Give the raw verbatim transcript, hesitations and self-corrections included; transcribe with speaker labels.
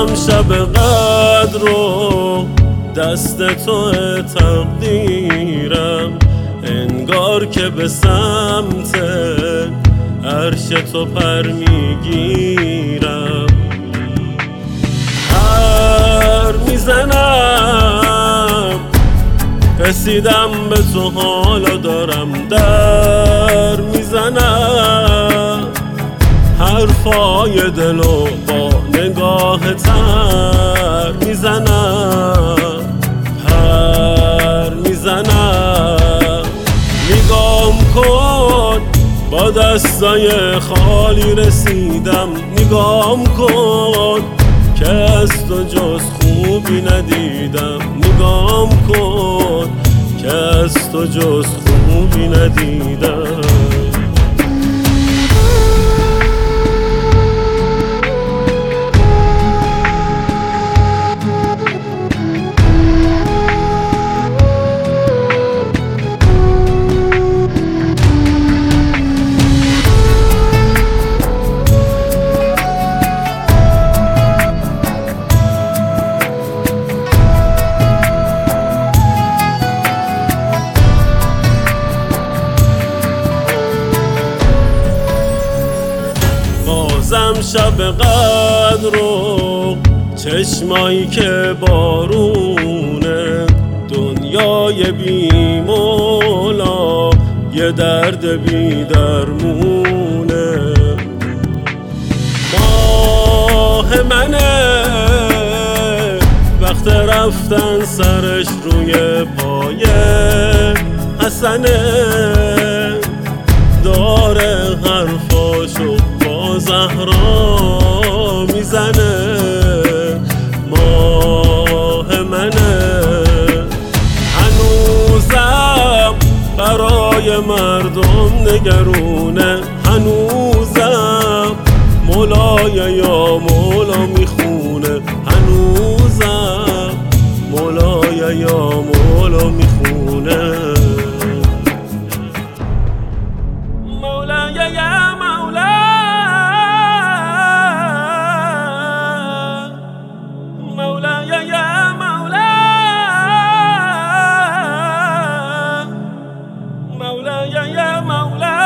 Speaker 1: بازم شب قدر رو دست تو تقدیرم، انگار که به سمت عرش تو پر میگیرم. هر میزنم رسیدم به تو، حالا دارم در میزنم حرفای دلو با نگاه تر میزنم، پر میزنم. نگام کن با دستای خالی رسیدم، نگام کن که از تو جز خوبی ندیدم، نگام کن که از تو جز خوبی ندیدم. بازم شب قدر رو چشمایی که بارونه، دنیای بی مولا یه درد بی درمونه. ماه منه وقت رفتن سرش روی پای حسنه، داره حرفاشو با زهرا میزنه. ماه منه هنوزم برای مردم نگرونه، هنوزم مولای یا مولا میخونه، هنوزم مولای یا مولا میخونه. مولا یا مولا، مولا یا مولا، مولا یا مولا.